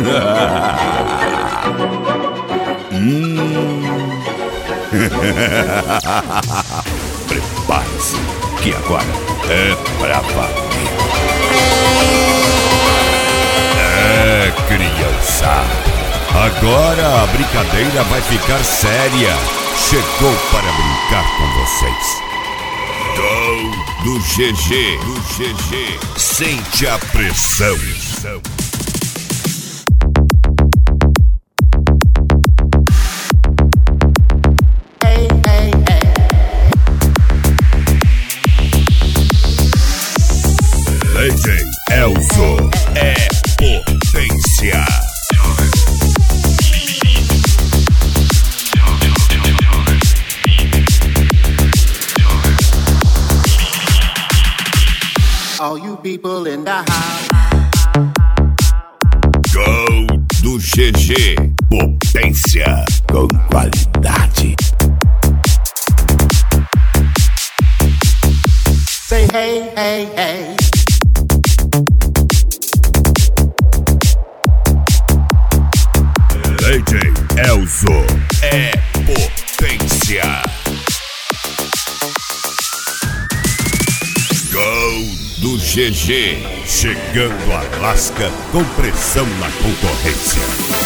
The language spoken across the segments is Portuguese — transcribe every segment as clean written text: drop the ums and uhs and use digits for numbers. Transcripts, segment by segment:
Prepare-se, que agora é pra valer. É, criança, agora a brincadeira vai ficar séria. Chegou para brincar com vocês. Gol do GG, sente a pressão. DJ Elzo é potência. All you people in the house. Gol do GG, potência com qualidade. Say hey, hey, hey. DJ Elzo é potência. Gol do GG, chegando a lasca com pressão na concorrência.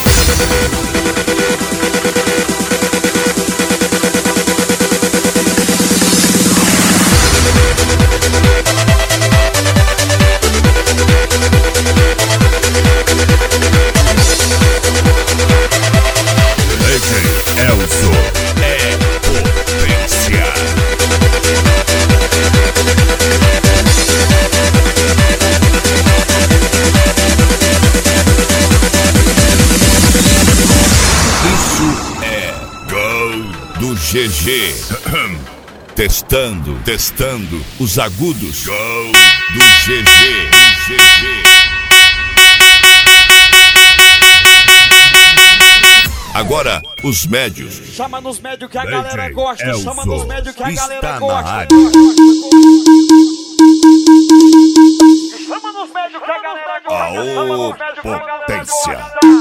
DJ Elzo é potência. Isso é gol do GG. Testando os agudos. Gol do GG. Agora, os médios. Chama nos médios que a galera gosta. Elzo Chama nos médios que a galera gosta. Chama nos médios que a galera gosta. Aô, potência.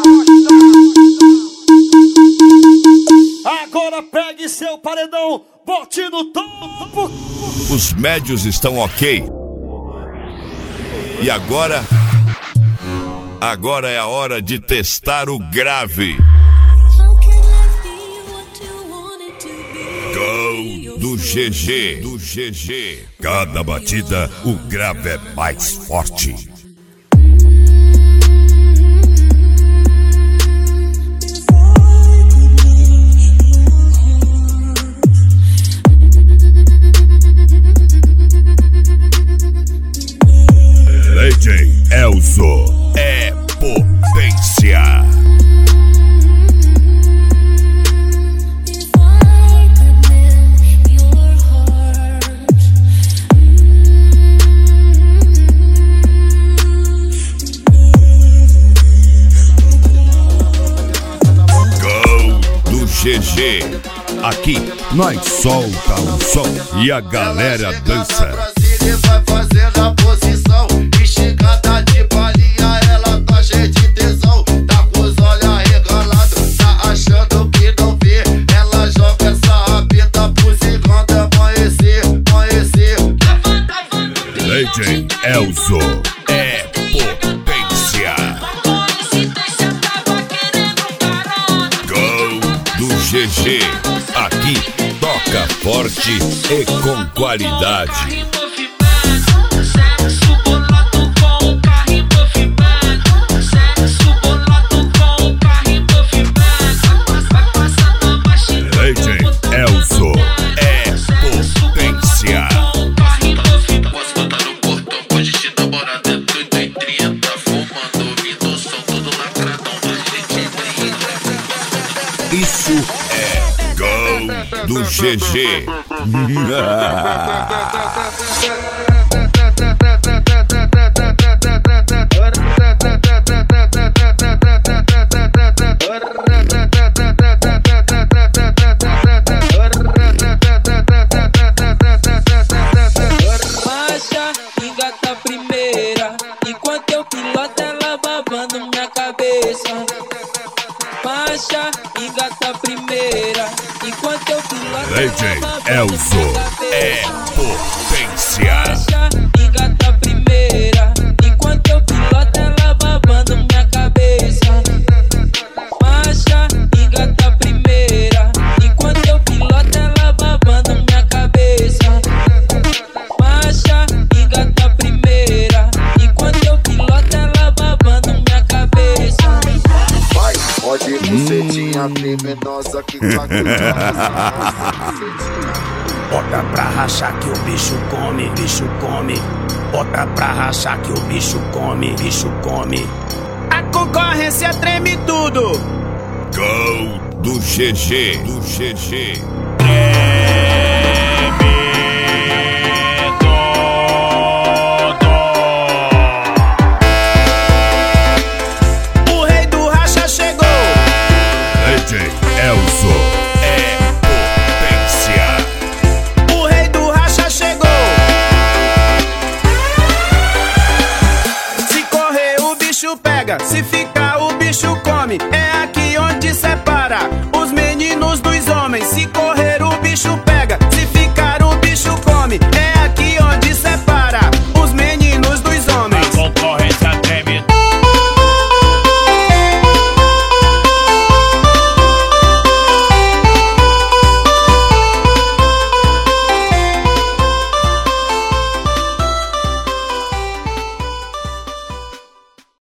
Agora pegue seu paredão, bote no topo. Os médios estão ok. E agora é a hora de testar o grave. Gol do GG. Cada batida, o grave é mais forte. DJ Elzo é potência. Gol do GG. Aqui nós solta o som e a galera dança. Vai fazendo a posição, esticada de balinha, ela tá cheia de tesão, tá com os olhos arregalados, tá achando que não vê, ela joga essa rabeta pros encantos amanhecer. DJ Elzo é potência. Gol do GG, aqui toca forte e com qualidade. DJ Elzo é potência. Posso botar no portão, pode te namorar dentro do 30, fumando, ouvindo o som todo lacradão, a gente brinca. Isso é gol do GG. Engata a primeira, enquanto eu piloto ela babando minha cabeça. cabeça. Marcha, engata primeira, enquanto eu piloto DJ Elzo é potência. Marcha, engata primeira, enquanto eu piloto ela babando minha cabeça. Marcha, engata primeira, enquanto eu piloto ela babando minha cabeça. Marcha, engata primeira, enquanto eu piloto ela babando minha cabeça. Vai, pode bucetinha criminosa que tá Bota pra rachar que o bicho come, bicho come. Bota pra rachar que o bicho come, bicho come. A concorrência treme tudo. Gol do GG, do GG. O rei do racha chegou. DJ Elzo é potência. O rei do racha chegou. Se correr o bicho pega, se ficar o bicho come. É aqui onde separa os meninos dos homens. Se correr